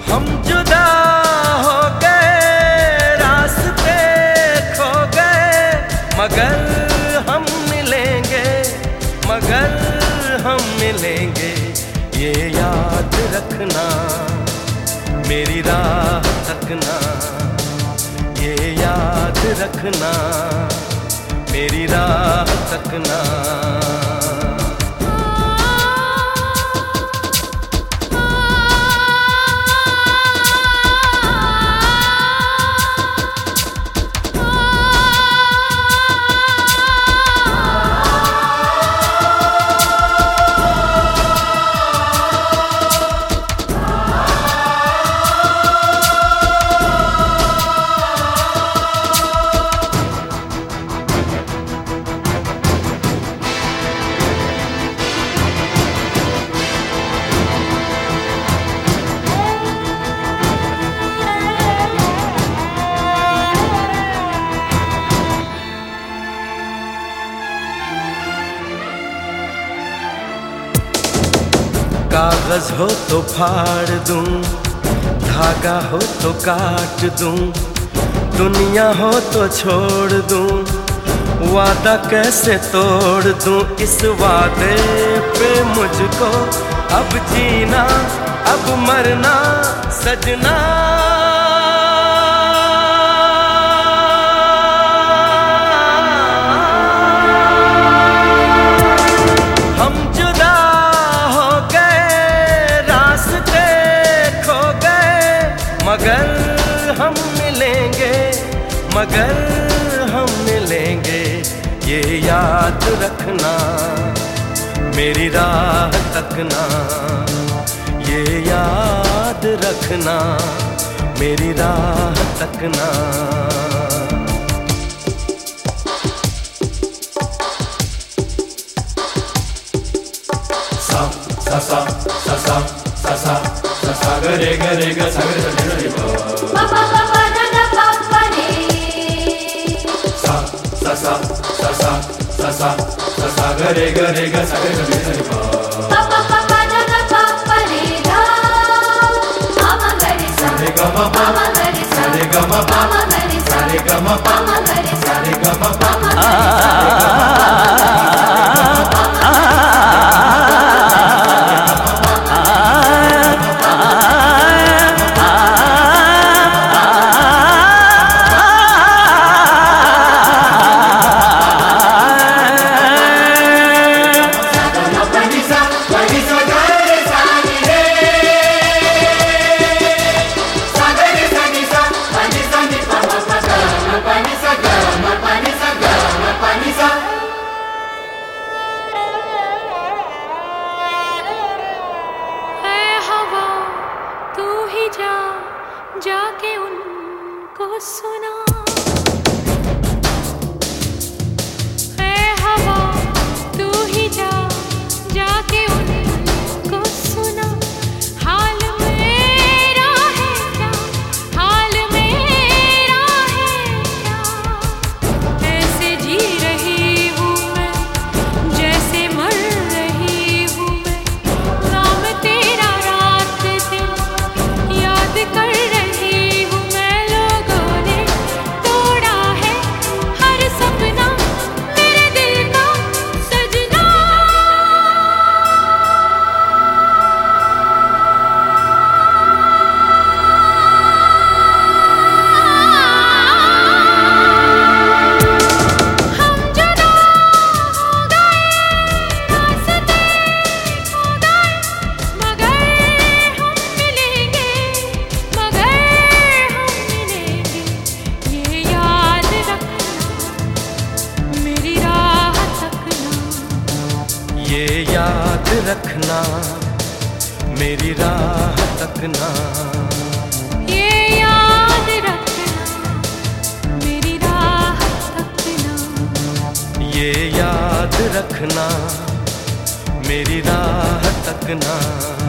हम जुदा हो गए, रास्ते खो गए, मगर हम मिलेंगे, मगर हम मिलेंगे। ये याद रखना, मेरी राह तकना, ये याद रखना, मेरी राह तकना। कागज हो तो फाड़ दूं, धागा हो तो काट दूं, दुनिया हो तो छोड़ दूं, वादा कैसे तोड़ दूं। इस वादे पे मुझको अब जीना, अब मरना सजना। मगर हम मिलेंगे, मगर हम मिलेंगे। ये याद रखना, मेरी राह तकना, ये याद रखना, मेरी राह तकना। सा सा सा सा सा सा सा सा ग रे ग रे ग सा ग रे ग रे ग प प प प द द प प रे सा सा सा सा सा सा सा सा ग रे ग रे ग सा ग रे ग रे ग प प प प द द प प रे धा आ म ग रे सा रे ग म प आ म ग रे सा रे ग म प आ म ग रे सा रे ग म प आ म ग रे सा रे ग म प आ म ग रे सा। जाके उनको सुना, है हवा तू ही जा, जाके उनको सुना। हाल मेरा है क्या, हाल मेरा है क्या, ऐसे जी रही हूँ मैं, जैसे मर रही हूँ मैं। नाम तेरा रात दिन याद कर रही हूँ मैं। लोगों ने तोड़ा है हर सपना मेरे दिल का सजना। हम जुदा हो गए, रास्ते खो गए, मगर हम मिलेंगे, मगर हम मिलेंगे। ये याद रखना, मेरी राह तकना, ये याद रखना, मेरी राह तकना। ये याद रखना, मेरी राह तकना। ये याद रखना, मेरी राह तकना।